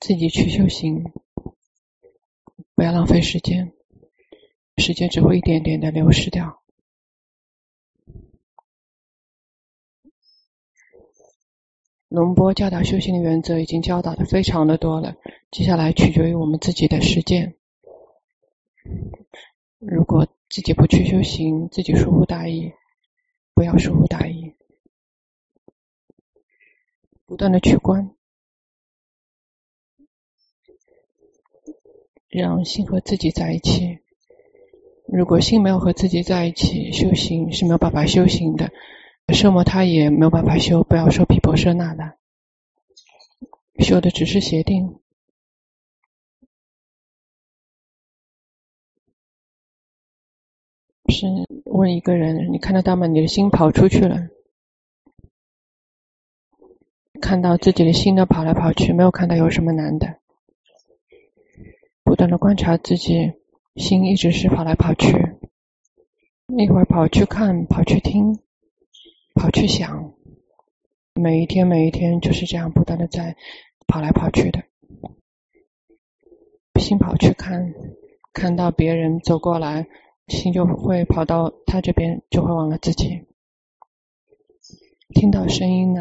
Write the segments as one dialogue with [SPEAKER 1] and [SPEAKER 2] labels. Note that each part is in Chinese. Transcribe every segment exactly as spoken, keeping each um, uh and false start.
[SPEAKER 1] 自己去修行，不要浪费时间，时间只会一点点的流失掉。龙波教导修行的原则已经教导的非常的多了，接下来取决于我们自己的实践。如果自己不去修行，自己疏忽大意，不要疏忽大意，不断的去观，让心和自己在一起。如果心没有和自己在一起，修行是没有办法修行的，奢摩他也没有办法修，不要说毗婆舍那了，修的只是邪定。是问一个人，你看得到吗？你的心跑出去了，看到自己的心都跑来跑去，没有看到有什么难的。不断的观察自己，心一直是跑来跑去，一会儿跑去看，跑去听，跑去想，每一天每一天就是这样不断的在跑来跑去的。心跑去看，看到别人走过来，心就会跑到他这边，就会忘了自己。听到声音呢，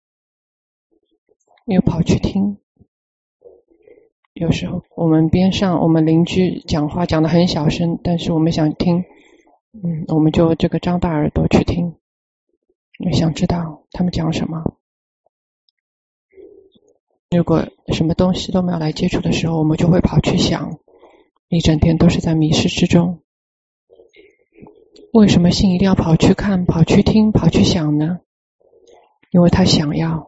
[SPEAKER 1] 又跑去听。有时候我们边上我们邻居讲话讲得很小声，但是我们想听，嗯，我们就这个张大耳朵去听，想知道他们讲什么。如果什么东西都没有来接触的时候，我们就会跑去想，一整天都是在迷失之中。为什么心一定要跑去看，跑去听，跑去想呢？因为他想要。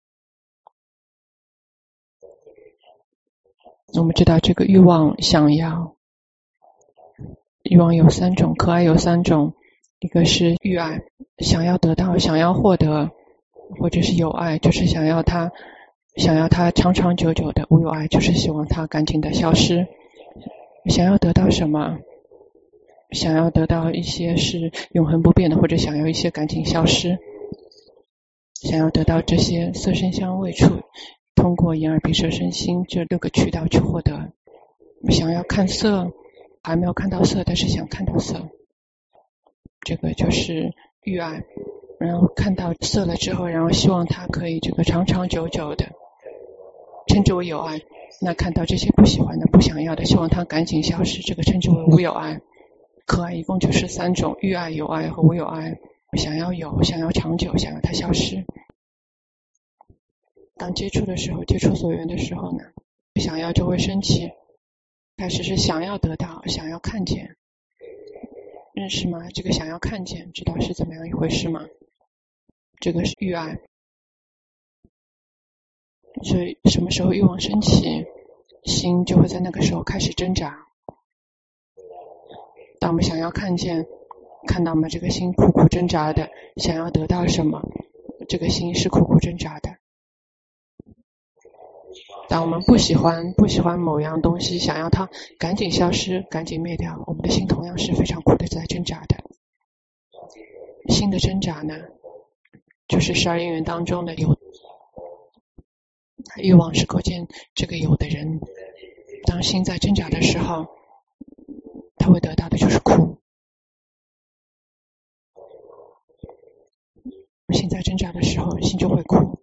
[SPEAKER 1] 我们知道这个欲望想要，欲望有三种，可爱有三种，一个是欲爱，想要得到，想要获得，或者是有爱，就是想要它，想要它长长久久的。无有爱就是希望它赶紧的消失。想要得到什么？想要得到一些是永恒不变的，或者想要一些赶紧消失。想要得到这些色声香味触，通过眼耳鼻舌身心这六个渠道去获得。想要看色，还没有看到色，但是想看到色，这个就是欲爱。然后看到色了之后，然后希望它可以这个长长久久的，称之为有爱。那看到这些不喜欢的、不想要的，希望它赶紧消失，这个称之为无有爱。可爱一共就是三种：欲爱、有爱和无有爱。想要有，想要长久，想要它消失。当接触的时候，接触所缘的时候呢，想要就会升起。开始是想要得到，想要看见，认识吗？这个想要看见，知道是怎么样一回事吗？这个是欲爱。所以什么时候欲望升起，心就会在那个时候开始挣扎。当我们想要看见，看到我们这个心苦苦挣扎的，想要得到什么，这个心是苦苦挣扎的。当我们不喜欢不喜欢某样东西，想要它赶紧消失，赶紧灭掉，我们的心同样是非常苦的在挣扎的。心的挣扎呢，就是十二因缘当中的有，欲望是构建这个有的人。当心在挣扎的时候，他会得到的就是苦。心在挣扎的时候，心就会苦。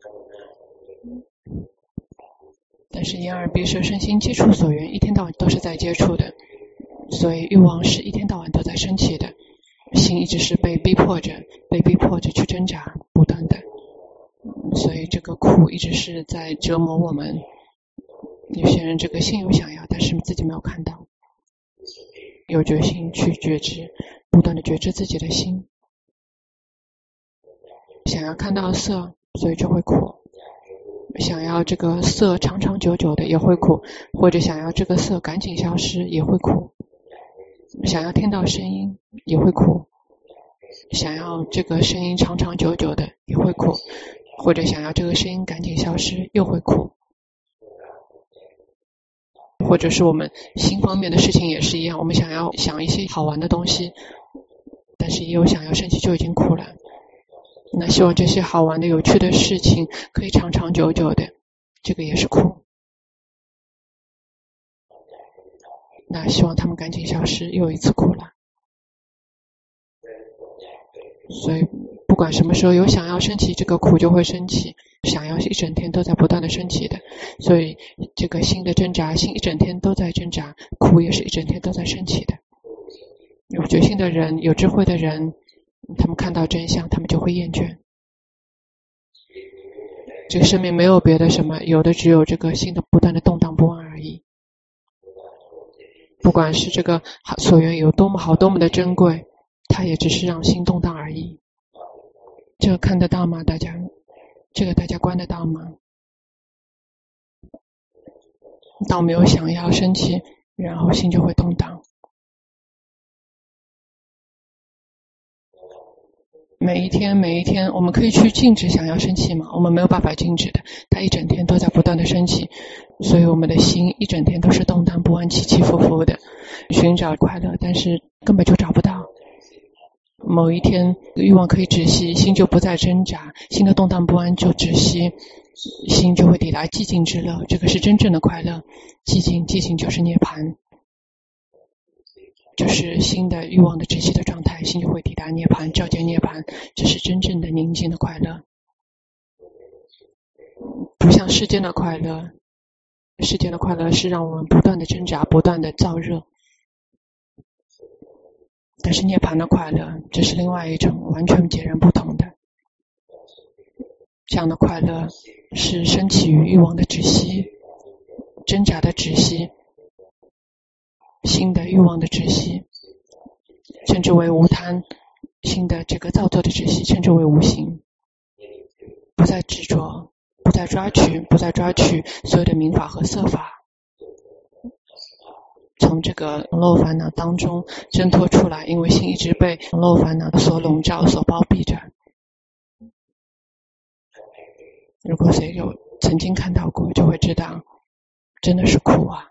[SPEAKER 1] 但是眼耳鼻舌身心接触所缘，一天到晚都是在接触的，所以欲望是一天到晚都在升起的。心一直是被逼迫着，被逼迫着去挣扎，不断的，所以这个苦一直是在折磨我们。有些人这个心有想要，但是自己没有看到，有决心去觉知，不断的觉知自己的心。想要看到色，所以就会苦。想要这个色长长久久的也会苦，或者想要这个色赶紧消失也会苦。想要听到声音也会苦，想要这个声音长长久久的也会苦，或者想要这个声音赶紧消失又会苦。或者是我们心方面的事情也是一样，我们想要想一些好玩的东西，但是也有想要生气就已经苦了。那希望这些好玩的有趣的事情可以长长久久的，这个也是苦。 那希望他们赶紧消失，又一次苦了。所以不管什么时候有想要升起，这个苦就会升起，想要一整天都在不断的升起的。所以这个心的挣扎，心一整天都在挣扎，苦也是一整天都在升起的。有决心的人，有智慧的人，他们看到真相，他们就会厌倦。这个生命没有别的什么，有的只有这个心的不断的动荡不安而已。不管是这个所缘有多么好，多么的珍贵，它也只是让心动荡而已。这个看得到吗？大家，这个大家观得到吗？当没有想要升起，然后心就会动荡。每一天每一天我们可以去禁止想要升起吗？我们没有办法禁止的，它一整天都在不断的升起，所以我们的心一整天都是动荡不安，起起伏伏的，寻找快乐，但是根本就找不到。某一天欲望可以止息，心就不再挣扎，心的动荡不安就止息，心就会抵达寂静之乐，这个是真正的快乐。寂静寂静就是涅槃，就是心的欲望的止息的状态，心就会抵达涅槃，照见涅槃，这是真正的宁静的快乐。不像世间的快乐，世间的快乐是让我们不断的挣扎，不断的燥热，但是涅槃的快乐，这是另外一种完全截然不同的。这样的快乐是升起于欲望的止息，挣扎的止息，心的欲望的止息，称之为无贪；心的这个造作的止息，称之为无形。不再执着，不再抓取，不再抓取所有的名法和色法，从这个笼漏烦恼当中挣脱出来，因为心一直被笼漏烦恼所笼罩、所包庇着。如果谁有曾经看到过，就会知道真的是苦啊。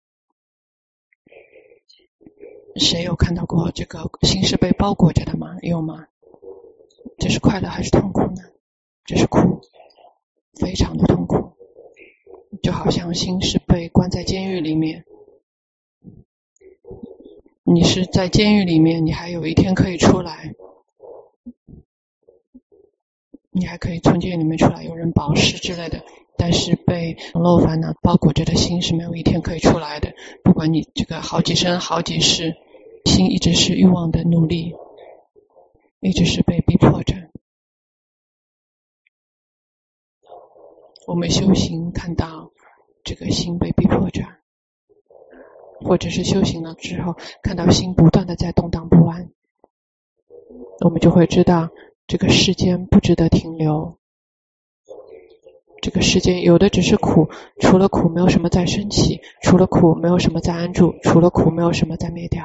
[SPEAKER 1] 谁有看到过这个心是被包裹着的吗？有吗？这是快乐还是痛苦呢？这是苦，非常的痛苦，就好像心是被关在监狱里面，你是在监狱里面，你还有一天可以出来，你还可以从监狱里面出来，有人保释之类的，但是被笼漏烦恼包裹着的心是没有一天可以出来的。不管你这个好几生好几世，心一直是欲望的奴隶，一直是被逼迫着。我们修行看到这个心被逼迫着，或者是修行了之后看到心不断的在动荡不安，我们就会知道这个世间不值得停留。这个世间有的只是苦，除了苦没有什么在升起，除了苦没有什么在安住，除了苦没有什么在灭掉。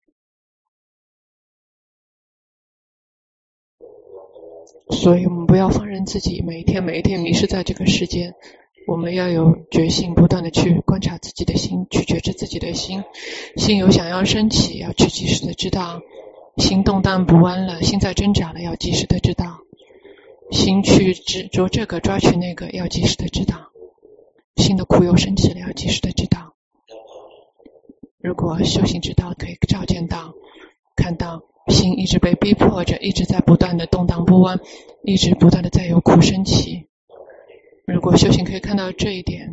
[SPEAKER 1] 所以我们不要放任自己每一天每一天迷失在这个世间，我们要有决心，不断的去观察自己的心，去觉知自己的心。心有想要升起，要去及时的知道；心动荡不安了，心在挣扎了，要及时的知道；心去执着这个抓取那个，要及时的知道；心的苦又升起了，要及时的知道。如果修行之道可以照见到，看到心一直被逼迫着，一直在不断的动荡不安，一直不断的在有苦升起。如果修行可以看到这一点，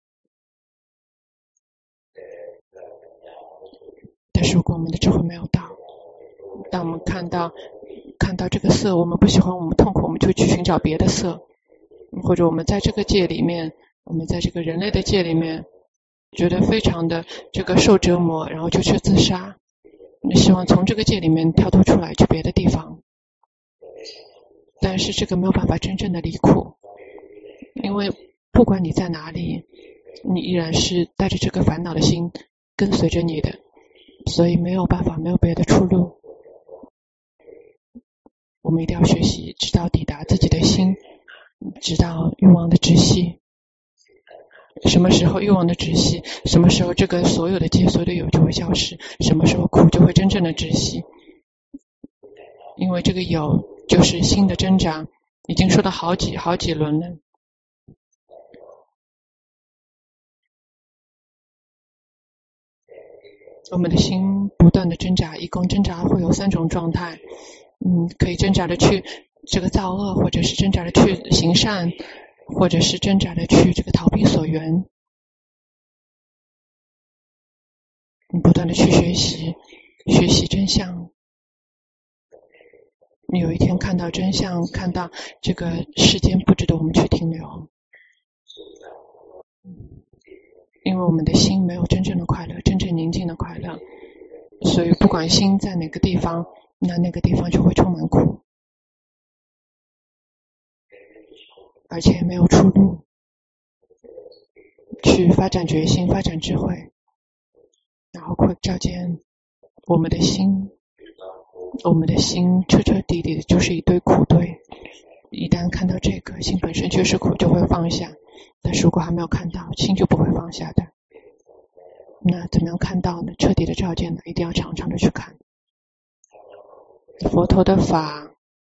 [SPEAKER 1] 但是如果我们的智慧没有到，当我们看到看到这个色，我们不喜欢，我们痛苦，我们就去寻找别的色，或者我们在这个界里面，我们在这个人类的界里面觉得非常的这个受折磨，然后就去自杀，希望从这个界里面跳脱出来去别的地方。但是这个没有办法真正的离苦，因为不管你在哪里，你依然是带着这个烦恼的心跟随着你的，所以没有办法，没有别的出路。我们一定要学习，直到抵达自己的心，直到欲望的止息。什么时候欲望的止息，什么时候这个所有的界，所有的有就会消失，什么时候苦就会真正的止息。因为这个有就是心的挣扎，已经说了好几好几轮了。 我们的心不断的挣扎，一共挣扎会有三种状态，嗯，可以挣扎的去这个造恶，或者是挣扎的去行善，或者是挣扎的去这个逃避所缘。你不断的去学习，学习真相。你有一天看到真相，看到这个世间不值得我们去停留，因为我们的心没有真正的快乐，真正宁静的快乐，所以不管心在哪个地方，那那个地方就会充满苦，而且没有出路。去发展决心，发展智慧，然后会照见我们的心，我们的心彻彻底底的就是一堆苦堆。一旦看到这个心本身就是苦，就会放下，但是如果还没有看到，心就不会放下的。那怎么样看到呢？彻底的照见呢？一定要常常的去看。佛陀的法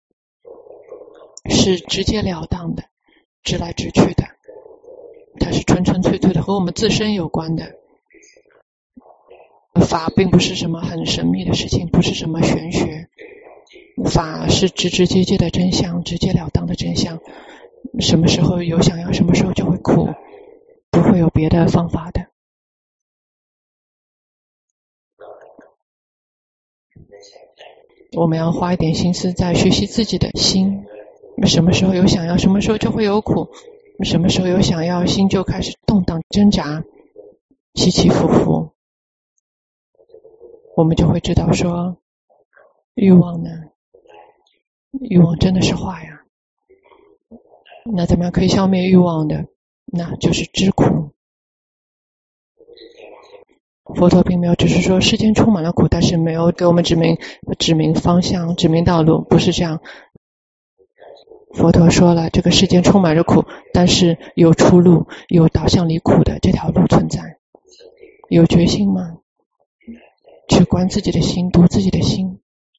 [SPEAKER 1] 是直截了当的，直来直去的，它是纯纯粹粹的，和我们自身有关的。法并不是什么很神秘的事情，不是什么玄学，法是直直接接的真相，直截了当的真相。什么时候有想要，什么时候就会苦，不会有别的方法的。我们要花一点心思在学习自己的心，什么时候有想要，什么时候就会有苦，什么时候有想要，心就开始动荡挣扎，起起伏伏。我们就会知道说，欲望呢，欲望真的是坏呀。那怎么样可以消灭欲望的？那就是知苦。佛陀并没有只是说世间充满了苦，但是没有给我们指明指明方向，指明道路，不是这样。佛陀说了，这个世间充满着苦，但是有出路，有导向离苦的这条路存在。有决心吗？去观自己的心，读自己的心。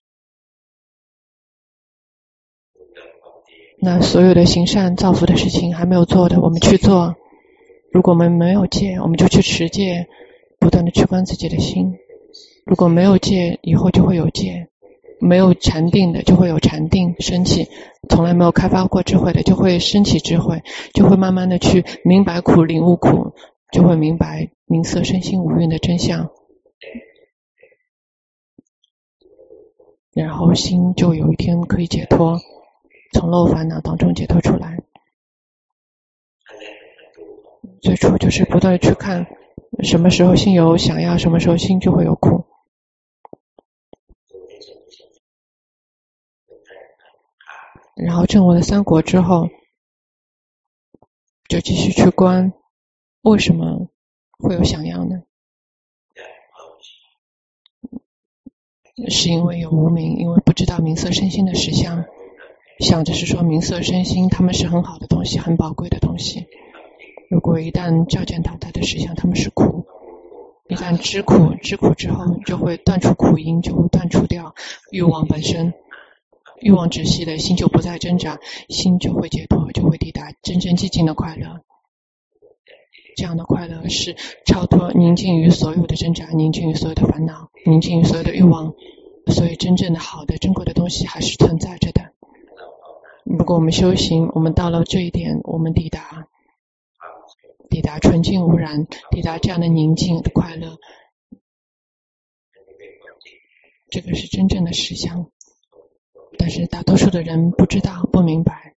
[SPEAKER 1] 那所有的行善造福的事情还没有做的，我们去做。如果我们没有戒，我们就去持戒，不断的去观自己的心。如果没有戒，以后就会有戒。没有禅定的，就会有禅定升起。从来没有开发过智慧的，就会升起智慧，就会慢慢的去明白苦，领悟苦，就会明白名色身心五蕴的真相。然后心就有一天可以解脱，从漏烦恼当中解脱出来。最初就是不断的去看，什么时候心有想要，什么时候心就会有苦。然后证悟了三果之后，就继续去观，为什么会有想要呢？是因为有无明，因为不知道名色身心的实相，想着是说名色身心他们是很好的东西，很宝贵的东西。如果一旦照见到它的实相，他们是苦。一旦知苦，知苦之后就会断除苦因，就会断除掉欲望本身。欲望止息了，心就不再挣扎，心就会解脱，就会抵达真正寂静的快乐。这样的快乐是超脱宁静于所有的挣扎，宁静于所有的烦恼，宁静于所有的欲望。所以真正的好的珍贵的东西还是存在着的。如果我们修行，我们到了这一点，我们抵达抵达纯净无染，抵达这样的宁静的快乐，这个是真正的实相。但是大多数的人不知道，不明白。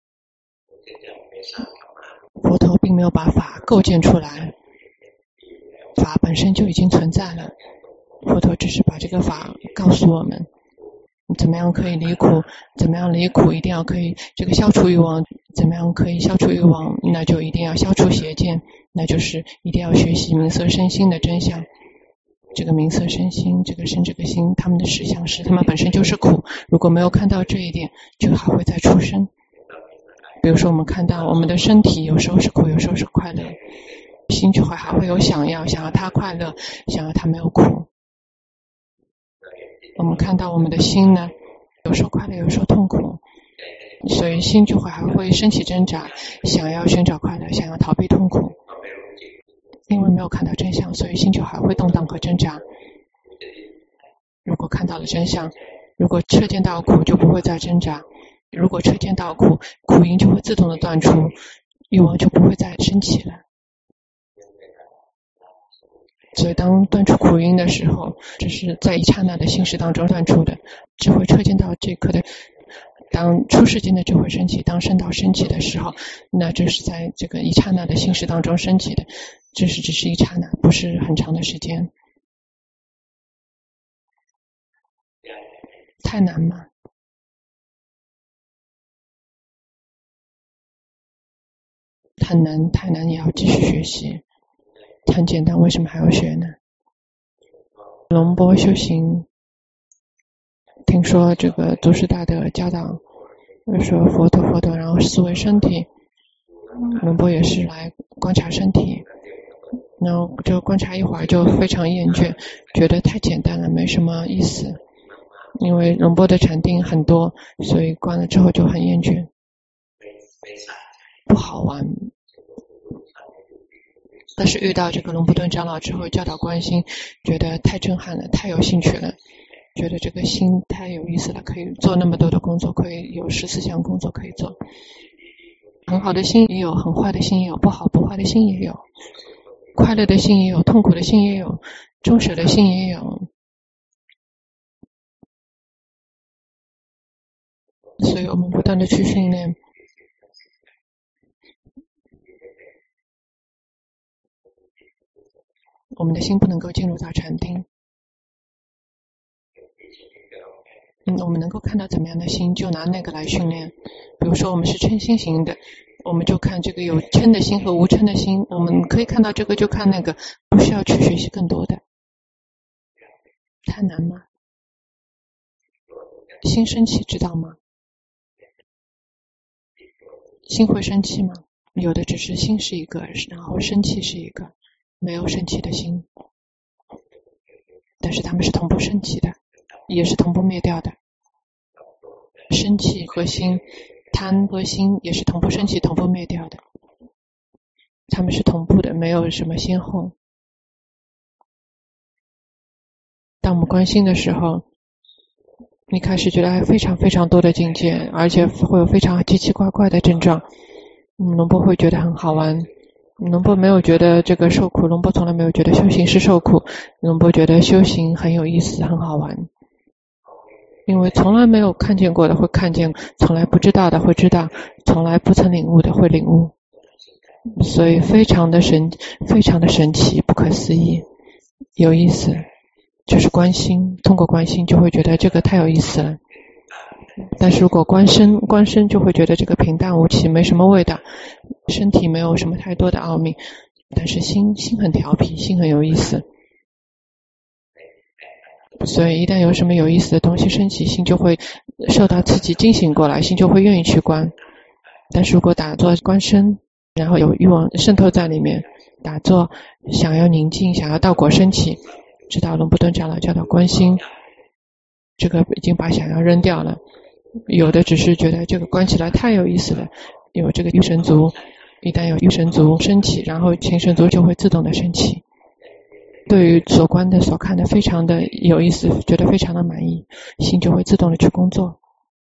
[SPEAKER 1] 佛陀并没有把法构建出来，法本身就已经存在了。佛陀只是把这个法告诉我们，怎么样可以离苦，怎么样离苦一定要可以这个消除欲望，怎么样可以消除欲望，那就一定要消除邪见，那就是一定要学习名色身心的真相。这个名色身心，这个身这个心，他们的实相是他们本身就是苦，如果没有看到这一点，就还会再出生。比如说我们看到我们的身体有时候是苦，有时候是快乐，心就会还会有想要，想要它快乐，想要它没有苦。我们看到我们的心呢，有时候快乐，有时候痛苦，所以心就会还会升起挣扎，想要寻找快乐，想要逃避痛苦。 因为没有看到真相，所以心就还会动荡和挣扎。如果看到了真相，如果彻见到苦，就不会再挣扎。如果彻见到苦，苦因就会自动的断除，欲望就不会再升起了。所以当断除苦因的时候，这是在一刹那的心识当中断除的，智慧彻见到这一刻的，当出世间的智慧升起，当圣道升起的时候，那这是在这个一刹那的心识当中升起的，这是只是一刹那，不是很长的时间。太难吗？很难，太难也要继续学习。很简单，为什么还要学呢？龙波修行，听说这个祖师大德教导说佛陀佛陀，然后思维身体，龙波也是来观察身体，然后就观察一会儿就非常厌倦，觉得太简单了，没什么意思。因为龙波的禅定很多，所以观了之后就很厌倦，不好玩。但是遇到这个龙布顿长老之后教导观心，觉得太震撼了，太有兴趣了，觉得这个心太有意思了，可以做那么多的工作，可以有十四项工作可以做。很好的心也有，很坏的心也有，不好不坏的心也有，快乐的心也有，痛苦的心也有，终舍的心也有。所以我们不断的去训练，我们的心不能够进入到禅定。嗯，我们能够看到怎么样的心，就拿那个来训练。比如说我们是嗔心型的，我们就看这个有嗔的心和无嗔的心，我们可以看到这个就看那个，不需要去学习更多的。太难吗？心生气知道吗？心会生气吗？有的只是心是一个，然后生气是一个，没有生气的心，但是它们是同步升起的，也是同步灭掉的。生气和心，贪和心也是同步升起同步灭掉的，它们是同步的，没有什么先后。当我们观心的时候，你开始觉得还非常非常多的境界，而且会有非常奇奇怪怪的症状，龙波会觉得很好玩。龙波没有觉得这个受苦，龙波从来没有觉得修行是受苦，龙波觉得修行很有意思，很好玩。因为从来没有看见过的会看见，从来不知道的会知道，从来不曾领悟的会领悟，所以非常的神，非常的神奇，不可思议，有意思。就是观心，通过观心就会觉得这个太有意思了。但是如果观身，观身就会觉得这个平淡无奇，没什么味道，身体没有什么太多的奥秘，但是心心很调皮，心很有意思。所以一旦有什么有意思的东西升起，心就会受到刺激，惊醒过来，心就会愿意去观。但是如果打坐观身，然后有欲望渗透在里面，打坐想要宁静，想要道果升起，知道龙布顿长老教导观心，这个已经把想要扔掉了。有的只是觉得这个观起来太有意思了，有这个欲神足，一旦有欲神足升起，然后情神足就会自动的升起。对于所观的所看的非常的有意思，觉得非常的满意，心就会自动的去工作。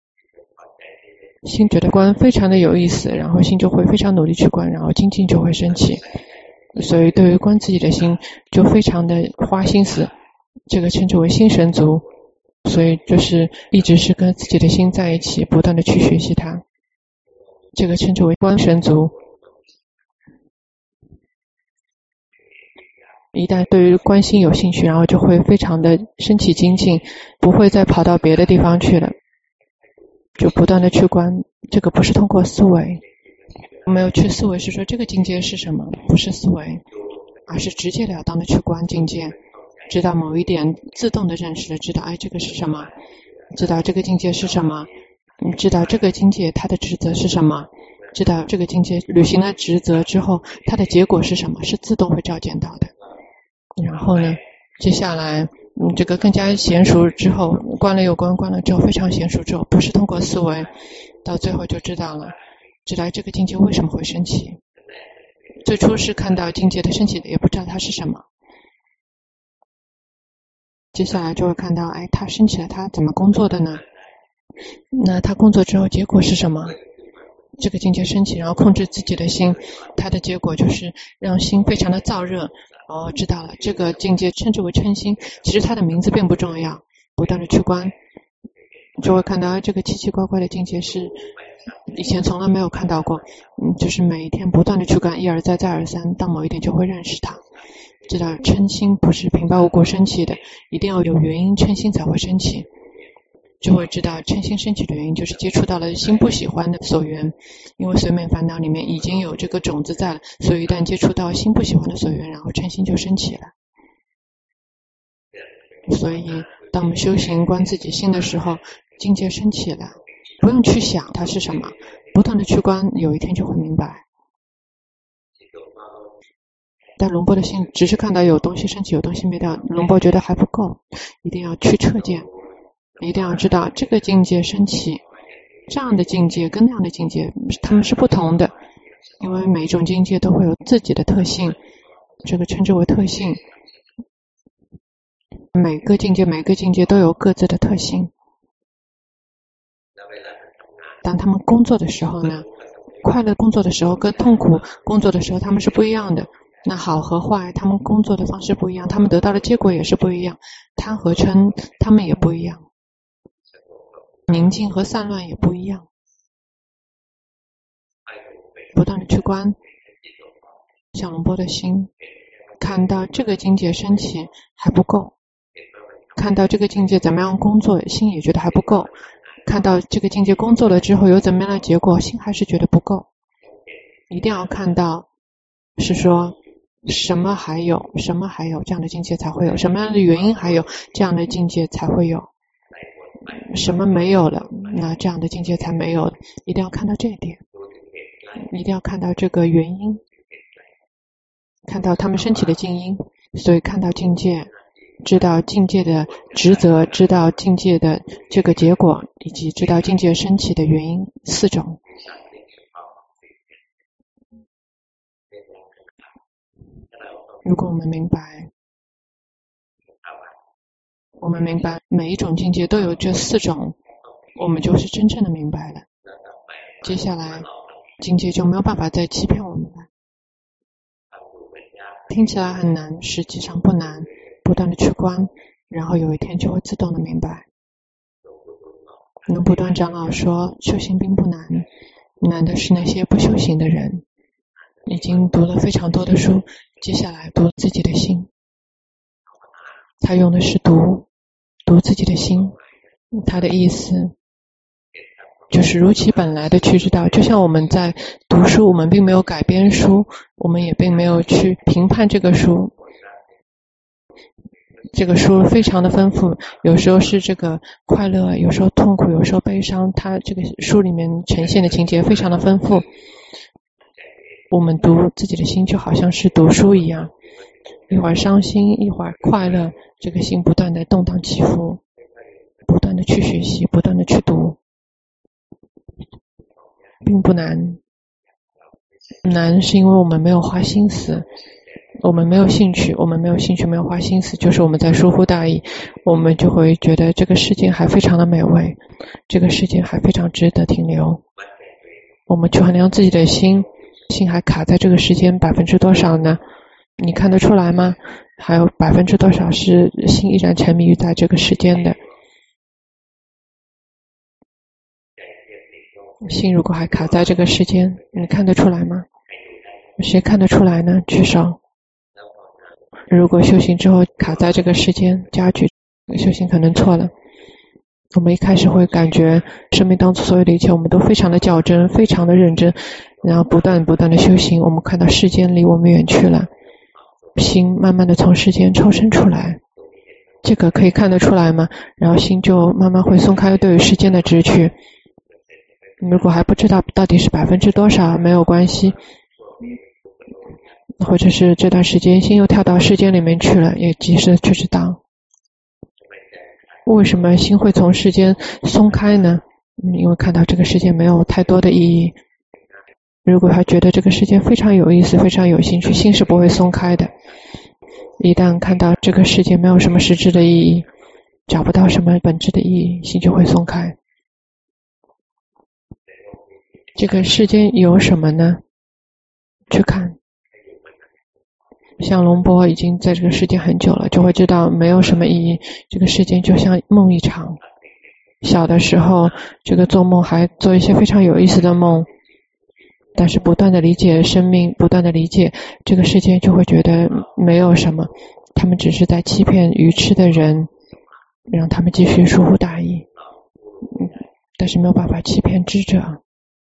[SPEAKER 1] 心觉得观非常的有意思，然后心就会非常努力去观，然后精进就会升起。所以对于观自己的心就非常的花心思，这个称之为心神足。所以就是一直是跟自己的心在一起，不断的去学习它，这个称之为观神足。一旦对于观心有兴趣，然后就会非常的升起精进，不会再跑到别的地方去了，就不断的去观。这个不是通过思维，没有去思维是说这个境界是什么，不是思维，而是直截了当的去观境界，知道某一点，自动的认识了，知道哎这个是什么，知道这个境界是什么，你知道这个境界它的职责是什么，知道这个境界履行了职责之后它的结果是什么，是自动会照见到的。然后呢接下来嗯，这个更加娴熟之后，观了又观，观了之后非常娴熟之后，不是通过思维，到最后就知道了，知道这个境界为什么会升起， 最初是看到境界的升起的，也不知道它是什么。接下来就会看到，哎，它升起来，它怎么工作的呢？那它工作之后结果是什么？这个境界升起，然后控制自己的心，它的结果就是让心非常的燥热。哦，知道了，这个境界称之为嗔心，其实它的名字并不重要，不断的去观，就会看到这个奇奇怪怪的境界是以前从来没有看到过。嗯，就是每一天不断的去观，一而再再而三，到某一点就会认识它，知道嗔心不是平白无故升起的，一定要有原因，嗔心才会升起。就会知道嗔心升起的原因就是接触到了心不喜欢的所缘，因为随眠烦恼里面已经有这个种子在了，所以一旦接触到心不喜欢的所缘，然后嗔心就升起了。所以当我们修行观自己心的时候，境界升起了，不用去想它是什么，不断的去观，有一天就会明白。但龙波的心只是看到有东西升起，有东西灭掉，龙波觉得还不够，一定要去彻见，一定要知道这个境界升起，这样的境界跟那样的境界它们是不同的，因为每一种境界都会有自己的特性，这个称之为特性。每个境界每个境界都有各自的特性。当他们工作的时候呢，快乐工作的时候跟痛苦工作的时候他们是不一样的。那好和坏他们工作的方式不一样，他们得到的结果也是不一样，贪和嗔他们也不一样，宁静和散乱也不一样。不断的去观像龙波的心，看到这个境界升起还不够，看到这个境界怎么样工作，心也觉得还不够，看到这个境界工作了之后有怎么样的结果，心还是觉得不够。一定要看到是说什么还有什么还有这样的境界才会有，什么样的原因还有这样的境界才会有，什么没有了，那这样的境界才没有。一定要看到这一点，一定要看到这个原因，看到他们升起的境因。所以看到境界，知道境界的职责，知道境界的这个结果，以及知道境界升起的原因，四种。如果我们明白，我们明白每一种境界都有这四种，我们就是真正的明白了。接下来境界就没有办法再欺骗我们了。听起来很难，实际上不难，不断的去观，然后有一天就会自动的明白。龙普端长老说修行并不难，难的是那些不修行的人已经读了非常多的书，接下来读自己的心。他用的是读读自己的心，他的意思就是如其本来的去知道。就像我们在读书，我们并没有改编书，我们也并没有去评判这个书，这个书非常的丰富，有时候是这个快乐，有时候痛苦，有时候悲伤，它这个书里面呈现的情节非常的丰富。我们读自己的心就好像是读书一样，一会儿伤心，一会儿快乐，这个心不断的动荡起伏，不断的去学习，不断的去读，并不难。难是因为我们没有花心思，我们没有兴趣，我们没有兴趣，没有花心思，就是我们在疏忽大意，我们就会觉得这个世界还非常的美味，这个世界还非常值得停留。我们去衡量自己的心，心还卡在这个时间百分之多少呢？你看得出来吗？还有百分之多少是心依然沉迷于在这个时间的？心如果还卡在这个时间，你看得出来吗？谁看得出来呢？举手。如果修行之后卡在这个时间，加举，修行可能错了。我们一开始会感觉生命当中所有的一切我们都非常的较真，非常的认真，然后不断不断的修行，我们看到世间离我们远去了，心慢慢的从世间抽身出来，这个可以看得出来吗？然后心就慢慢会松开对于世间的执取。如果还不知道到底是百分之多少，没有关系，或者是这段时间心又跳到世间里面去了，也及时去知道。为什么心会从世间松开呢？因为看到这个世界没有太多的意义， 如果他觉得这个世界非常有意思，非常有兴趣，心是不会松开的。一旦看到这个世界没有什么实质的意义，找不到什么本质的意义，心就会松开。这个世间有什么呢？去看。像龙波已经在这个世界很久了，就会知道没有什么意义。这个世界就像梦一场。小的时候，这个做梦还做一些非常有意思的梦，但是不断的理解生命，不断的理解这个世界，就会觉得没有什么，他们只是在欺骗愚痴的人，让他们继续疏忽大意。但是没有办法欺骗知者。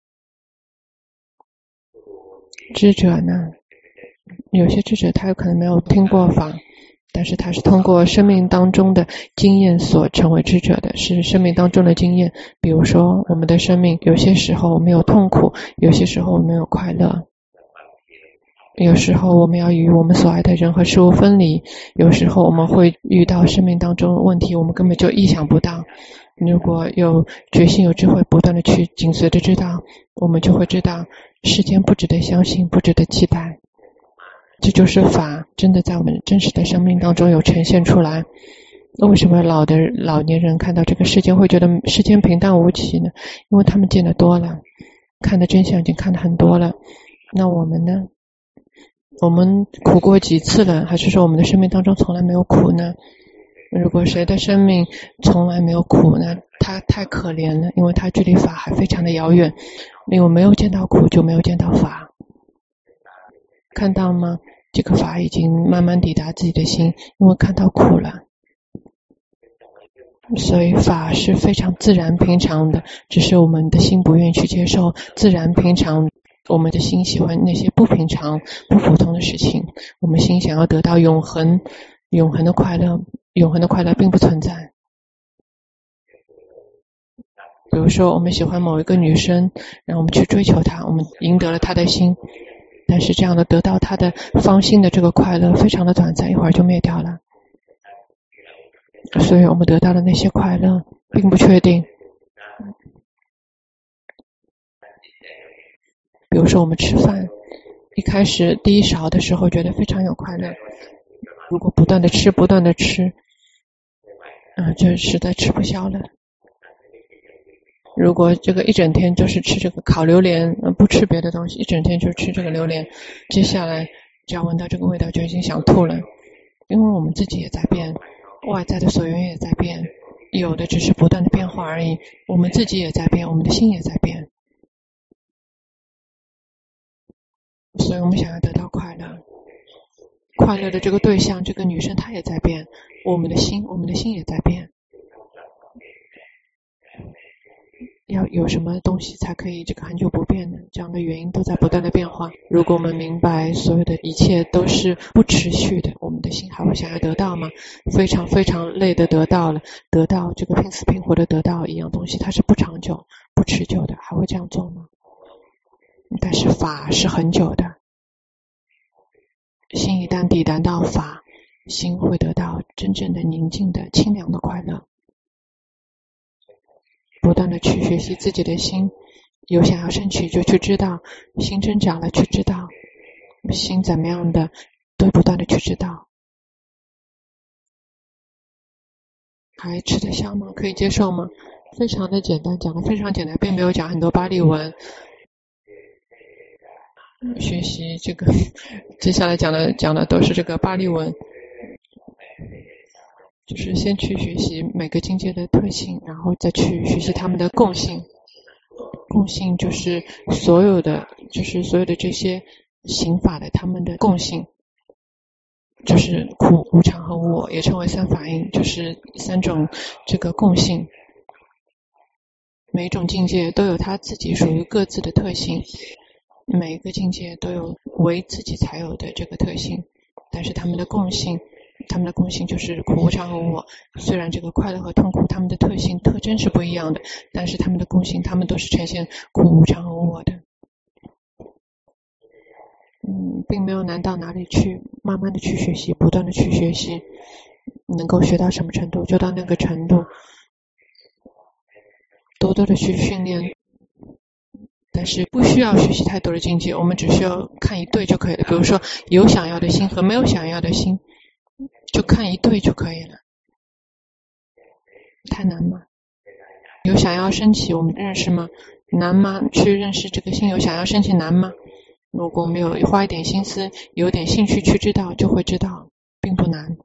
[SPEAKER 1] 知者呢，有些智者他有可能没有听过法，但是他是通过生命当中的经验所成为智者的，是生命当中的经验。比如说我们的生命有些时候没有痛苦，有些时候我们有快乐，有时候我们要与我们所爱的人和事物分离，有时候我们会遇到生命当中的问题，我们根本就意想不到。如果有决心有智慧，不断的去紧随着知道，我们就会知道世间不值得相信，不值得期待。这就是法真的在我们真实的生命当中有呈现出来。为什么老的老年人看到这个世间会觉得世间平淡无奇呢？因为他们见得多了，看的真相已经看得很多了。那我们呢？我们苦过几次了，还是说我们的生命当中从来没有苦呢？如果谁的生命从来没有苦呢，他太可怜了，因为他距离法还非常的遥远。因为没有见到苦，就没有见到法。看到吗？这个法已经慢慢抵达自己的心，因为看到苦了。所以法是非常自然平常的，只是我们的心不愿意去接受自然平常。我们的心喜欢那些不平常不普通的事情，我们心想要得到永恒永恒的快乐，永恒的快乐并不存在。比如说我们喜欢某一个女生，然后我们去追求她，我们赢得了她的心，但是这样的得到她的芳心的这个快乐非常的短暂，一会儿就灭掉了。所以我们得到的那些快乐并不确定。比如说我们吃饭，一开始第一勺的时候觉得非常有快乐，如果不断的吃不断的吃，啊、呃，就实在吃不消了。如果这个一整天就是吃这个烤榴莲，不吃别的东西，一整天就吃这个榴莲，接下来只要闻到这个味道就已经想吐了。因为我们自己也在变，外在的所缘也在变，有的只是不断的变化而已，我们自己也在变，我们的心也在变。所以我们想要得到快乐，快乐的这个对象，这个女生她也在变，我们的心我们的心也在变。要有什么东西才可以这个很久不变呢？这样的原因都在不断的变化。如果我们明白所有的一切都是不持续的，我们的心还会想要得到吗？非常非常累的得到了，得到这个拼死拼活的得到一样东西，它是不长久不持久的，还会这样做吗？但是法是很久的，心一旦抵达到法，心会得到真正的宁静的清凉的快乐。不断的去学习自己的心，有想要升起就去知道，心增长了去知道，心怎么样的都不断的去知道。还吃得消吗？可以接受吗？非常的简单，讲的非常简单，并没有讲很多巴利文。学习这个接下来讲的讲的都是这个巴利文，就是先去学习每个境界的特性，然后再去学习他们的共性。共性就是所有的就是所有的这些行法的他们的共性，就是苦无常和无我，也称为三法印，就是三种这个共性。每一种境界都有它自己属于各自的特性，每一个境界都有为自己才有的这个特性，但是他们的共性他们的共性就是苦无常和无我。虽然这个快乐和痛苦他们的特性特征是不一样的，但是他们的共性他们都是呈现苦无常和无我的。嗯，并没有难到哪里去，慢慢的去学习，不断的去学习，能够学到什么程度就到那个程度，多多的去训练。 但是不需要学习太多的境界，我们只需要看一对就可以了。比如说有想要的心和没有想要的心，就看一对就可以了。太难吗？有想要升起我们认识吗？难吗？去认识这个心有想要升起难吗？如果没有花一点心思，有点兴趣去知道，就会知道并不难。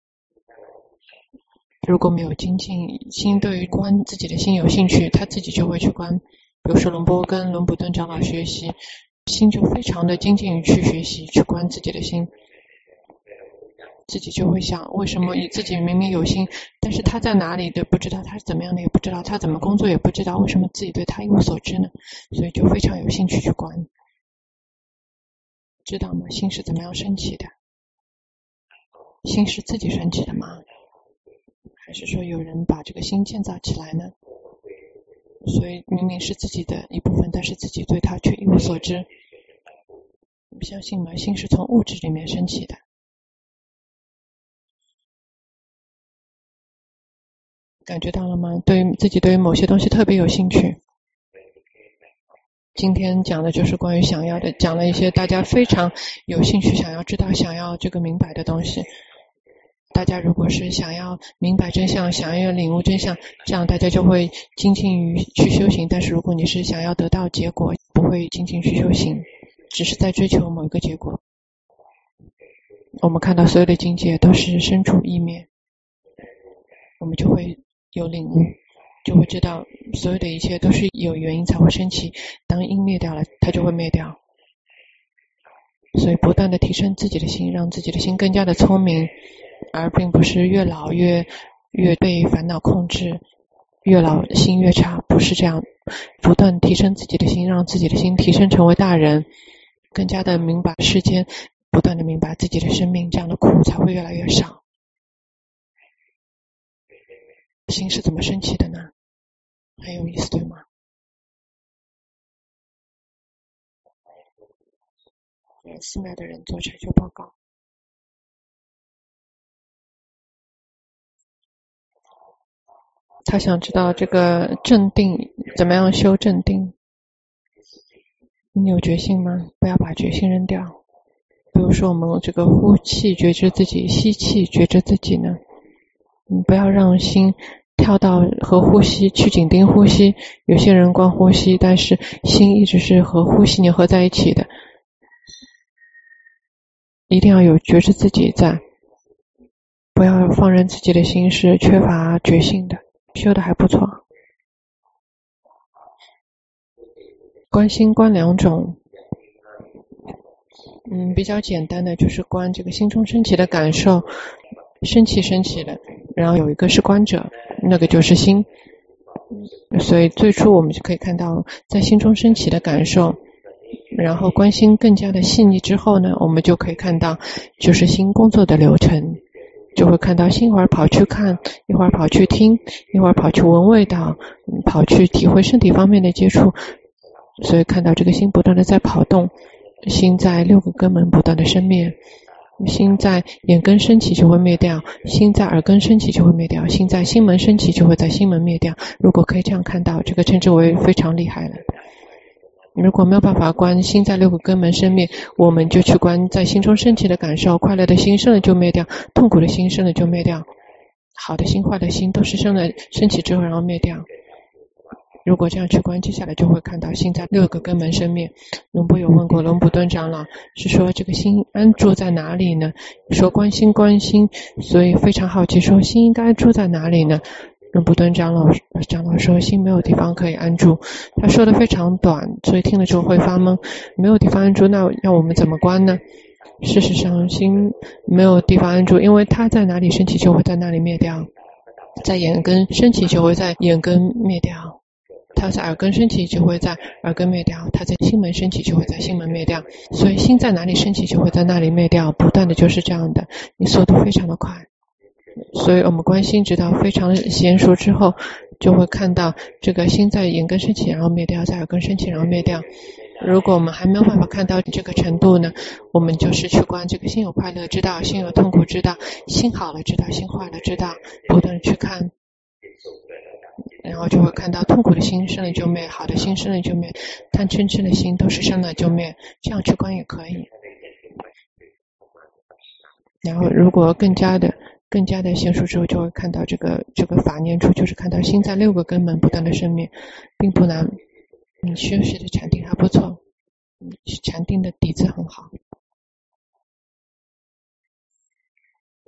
[SPEAKER 1] 如果没有精进，心对于观自己的心有兴趣，他自己就会去观。比如说龙波跟龙普顿长老学习，心就非常的精进于去学习，去观自己的心，自己就会想，为什么你自己明明有心，但是他在哪里的不知道，他是怎么样的也不知道，他怎么工作也不知道，为什么自己对他一无所知呢？所以就非常有兴趣去观。知道吗？心是怎么样升起的？心是自己升起的吗？还是说有人把这个心建造起来呢？所以明明是自己的一部分，但是自己对它却一无所知。你相信吗？心是从物质里面升起的。感觉到了吗？对于自己对于某些东西特别有兴趣。今天讲的就是关于想要的，讲了一些大家非常有兴趣想要知道想要这个明白的东西。大家如果是想要明白真相，想要领悟真相，这样大家就会精进于去修行。但是如果你是想要得到结果，不会精进去修行，只是在追求某一个结果。我们看到所有的境界都是生住意灭，我们就会有领悟，就会知道所有的一切都是有原因才会升起，当因灭掉了，它就会灭掉。所以不断的提升自己的心，让自己的心更加的聪明，而并不是越老越越被烦恼控制，越老心越差，不是这样。不断提升自己的心，让自己的心提升成为大人，更加的明白世间，不断的明白自己的生命，这样的苦才会越来越少。心是怎么升起的呢？很有意思，对吗？寺庙的人做成就报告。他想知道这个镇定怎么样修镇定。你有觉性吗？不要把觉性扔掉。比如说我们这个呼气觉知自己，吸气觉知自己呢，你不要让心跳到和呼吸去紧盯呼吸。有些人光呼吸，但是心一直是和呼吸粘合在一起的。一定要有觉知自己在，不要放任自己的心是缺乏觉性的。修的还不错。观心观两种，嗯，比较简单的就是观这个心中升起的感受，升起升起的，然后有一个是观者，那个就是心。所以最初我们就可以看到在心中升起的感受，然后观心更加的细腻之后呢，我们就可以看到就是心工作的流程，就会看到心一会儿跑去看，一会儿跑去听，一会儿跑去闻味道，跑去体会身体方面的接触。所以看到这个心不断的在跑动，心在六个根门不断的生灭，心在眼根升起就会灭掉，心在耳根升起就会灭掉，心在心门升起就会在心门灭掉。如果可以这样看到，这个称之为非常厉害了。如果没有办法观心在六个根门生灭，我们就去观在心中升起的感受，快乐的心生了就灭掉，痛苦的心生了就灭掉，好的心坏的心都是生了升起之后然后灭掉。如果这样去观，接下来就会看到心在六个根门生灭。龙波有问过龙普顿长老，是说这个心安住在哪里呢？说观心观心，所以非常好奇，说心应该住在哪里呢？龙普顿长老长老说心没有地方可以安住。他说的非常短，所以听了之后会发懵，没有地方安住，那要我们怎么观呢？事实上心没有地方安住，因为它在哪里升起就会在那里灭掉，在眼根升起就会在眼根灭掉，它在耳根升起就会在耳根灭掉，它在心门升起就会在心门灭掉。所以心在哪里升起就会在那里灭掉，不断的就是这样的，你速度非常的快。所以我们观心直到非常娴熟之后，就会看到这个心在眼根升起然后灭掉，在耳根升起然后灭掉。如果我们还没有办法看到这个程度呢，我们就是去观这个心有快乐知道，心有痛苦知道，心好了知道，心坏了知道，不断去看。 然后就会看到痛苦的心生了就灭，好的心生了就灭，贪嗔痴的心都是生了就灭，这样去观也可以。然后如果更加的更加的娴熟之后，就会看到这个这个法念处，就是看到心在六个根本不断的生灭，并不难。你学习的禅定还不错，禅定的底子很好。